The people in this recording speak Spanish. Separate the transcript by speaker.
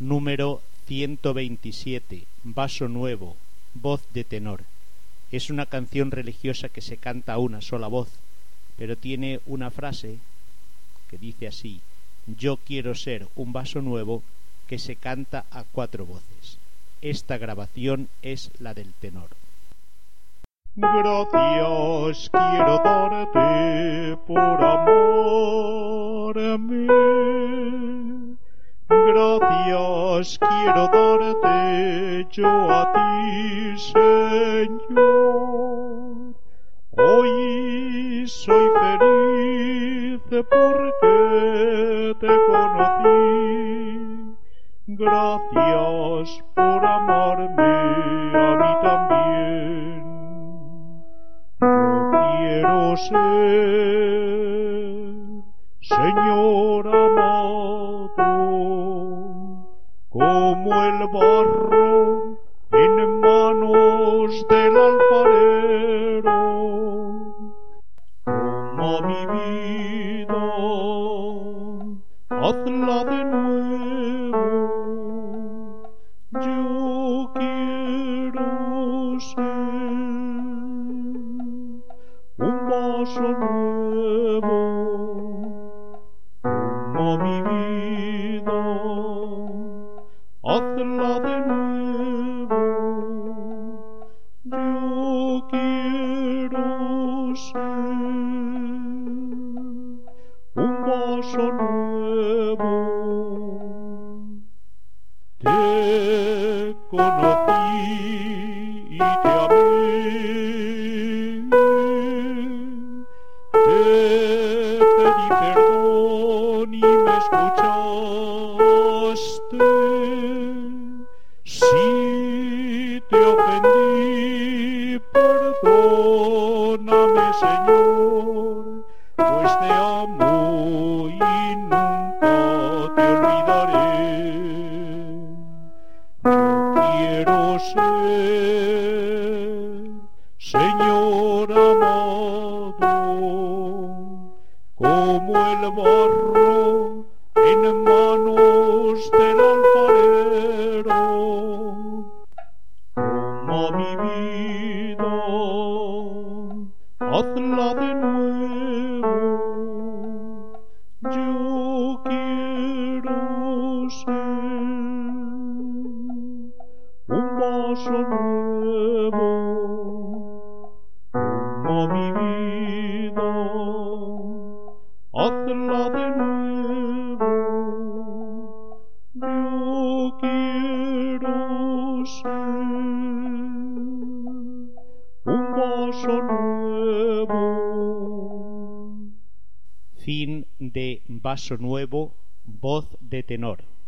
Speaker 1: Número 127. Vaso nuevo, voz de tenor. Es una canción religiosa que se canta a una sola voz, pero tiene una frase que dice así: yo quiero ser un vaso nuevo, que se canta a 4 voces. Esta grabación es la del tenor.
Speaker 2: Gracias quiero darte por amarme. Gracias quiero darte yo a ti, Señor. Hoy soy feliz porque te conocí. Gracias por amarme a mí también. Yo quiero ser, Señor amado, como el barro en manos del alfarero. Toma mi vida, hazla de nuevo. Yo quiero ser un vaso nuevo. Toma mi vida, hazla de nuevo. Yo quiero ser un vaso nuevo. Te conocí y te amé. Te pedí perdón y me escuchaste. Si te ofendí, perdóname, Señor, pues te amo y nunca te olvidaré. Yo quiero ser, Señor amado, como el barro en manos del alfarero. Toma mi vida, hazla de nuevo. Yo quiero ser un vaso nuevo. Toma mi vida, hazla de nuevo. Yo quiero ser un vaso nuevo.
Speaker 1: Fin de Vaso nuevo, voz de tenor.